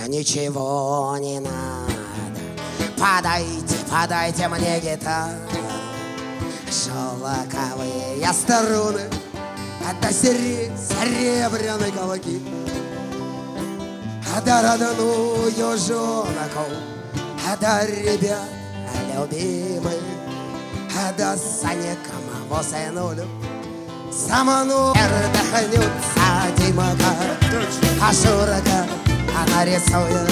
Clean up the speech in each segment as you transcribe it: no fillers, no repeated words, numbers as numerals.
ничего не надо. Подайте, подайте мне гитару, шелковые струны, до серебряной колоки, да родную жонку, да ребят любимых, да санекому сынулю. Со мной вдохнется Димака, а Шурка она рисует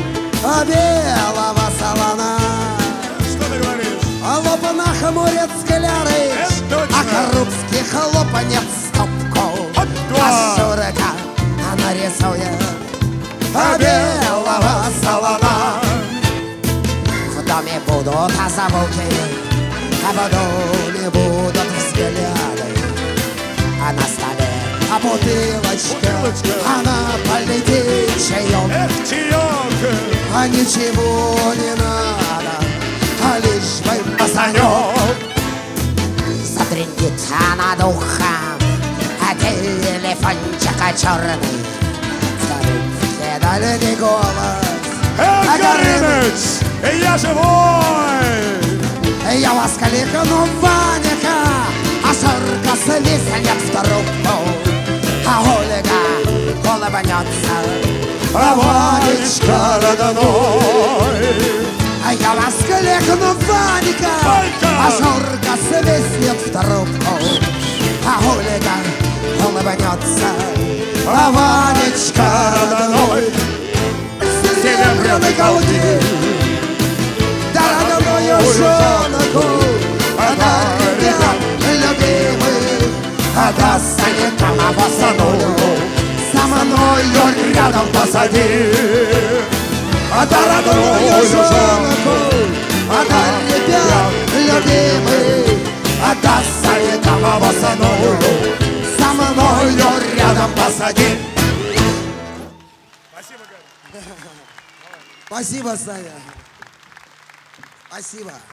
белого солона. Что ты говоришь? Лоб нахмурит скляry, а Крупский хлопнет стопку. А Шурка она рисует белого солона. В доме будут звуки, а в доме будут взгляды. А на столе бутылочка, она полетит чаек. Эх, чаек! А ничего не надо, а лишь бы пацанек. Затрындит над ухом, а телефончик черный. В трубке дальний голос. Эх, Горыныч, я живой! Я вас кликну, Ваника, а Шурка свистнет в трубку, а Ольга улыбнется, а Ванечка родной. Я вас кликну, Ваника, а Шурка свистнет в трубку, а Ольга улыбнется, а Ванечка родной. Серебряной колоки, да родную жонку, да ребят любимых, да санекому сынулю. Со мною рядом посади, да родную жонку, да ребят любимых, да санекому сынулю. Со мною рядом посади. Спасибо, Гарри. Спасибо, Саня. Спасибо.